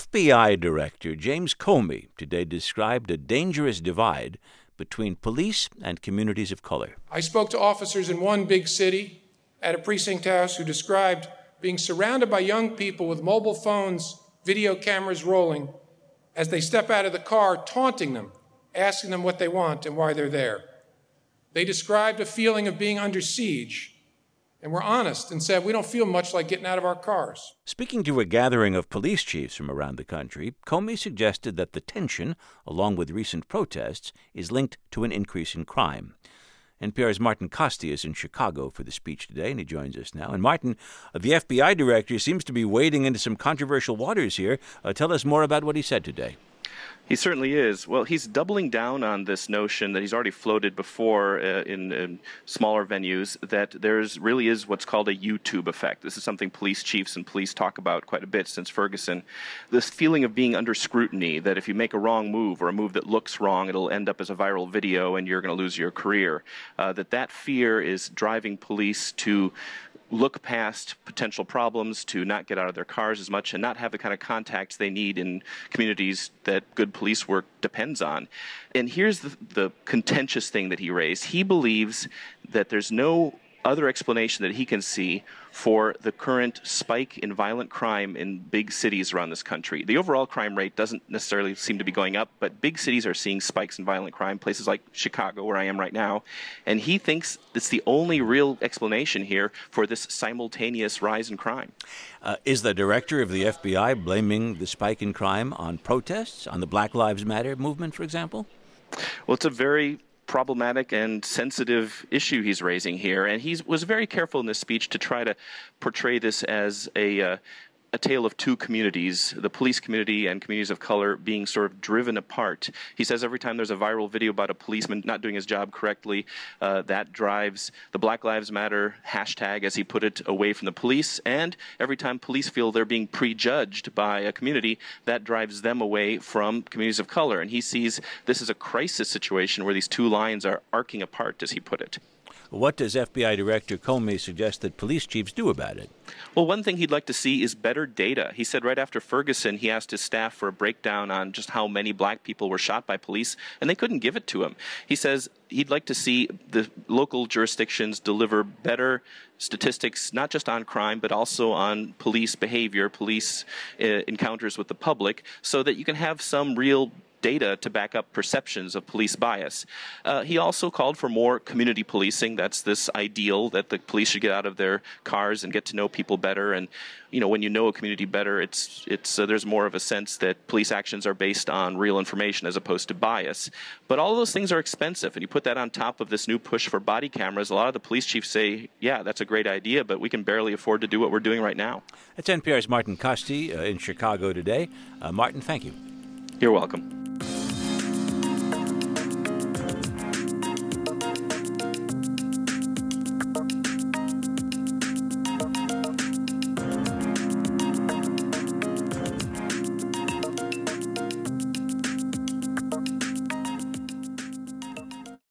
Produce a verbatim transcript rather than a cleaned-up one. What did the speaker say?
F B I Director James Comey today described a dangerous divide between police and communities of color. I spoke to officers in one big city at a precinct house who described being surrounded by young people with mobile phones, video cameras rolling, as they step out of the car, taunting them, asking them what they want and why they're there. They described a feeling of being under siege, and were honest and said, we don't feel much like getting out of our cars. Speaking to a gathering of police chiefs from around the country, Comey suggested that the tension, along with recent protests, is linked to an increase in crime. N P R's Martin Kaste is in Chicago for the speech today, and he joins us now. And Martin, the F B I director seems to be wading into some controversial waters here. Uh, tell us more about what he said today. He certainly is. Well, he's doubling down on this notion that he's already floated before uh, in, in smaller venues, that there's really is what's called a YouTube effect. This is something police chiefs and police talk about quite a bit since Ferguson. This feeling of being under scrutiny, that if you make a wrong move or a move that looks wrong, it'll end up as a viral video and you're going to lose your career. Uh, that that fear is driving police to look past potential problems, to not get out of their cars as much, and not have the kind of contacts they need in communities that good police work depends on. And here's the, the contentious thing that he raised. He believes that there's no other explanation that he can see for the current spike in violent crime in big cities around this country. The overall crime rate doesn't necessarily seem to be going up, but big cities are seeing spikes in violent crime, places like Chicago, where I am right now. And he thinks it's the only real explanation here for this simultaneous rise in crime. Uh, is the director of the F B I blaming the spike in crime on protests, on the Black Lives Matter movement, for example? Well, it's a very problematic and sensitive issue he's raising here, and he was very careful in this speech to try to portray this as a uh, a tale of two communities, the police community and communities of color being sort of driven apart. He says every time there's a viral video about a policeman not doing his job correctly, uh, that drives the Black Lives Matter hashtag, as he put it, away from the police. And every time police feel they're being prejudged by a community, that drives them away from communities of color. And he sees this as a crisis situation where these two lines are arcing apart, as he put it. What does F B I Director Comey suggest that police chiefs do about it? Well, one thing he'd like to see is better data. He said right after Ferguson, he asked his staff for a breakdown on just how many black people were shot by police, and they couldn't give it to him. He says he'd like to see the local jurisdictions deliver better statistics, not just on crime, but also on police behavior, police uh, encounters with the public, so that you can have some real data to back up perceptions of police bias. Uh, he also called for more community policing. That's this ideal that the police should get out of their cars and get to know people better. And, you know, when you know a community better, it's it's uh, there's more of a sense that police actions are based on real information as opposed to bias. But all of those things are expensive, and you put that on top of this new push for body cameras. A lot of the police chiefs say, yeah, that's a great idea, but we can barely afford to do what we're doing right now. That's N P R's Martin Kaste uh, in Chicago today. Uh, Martin, thank you. You're welcome.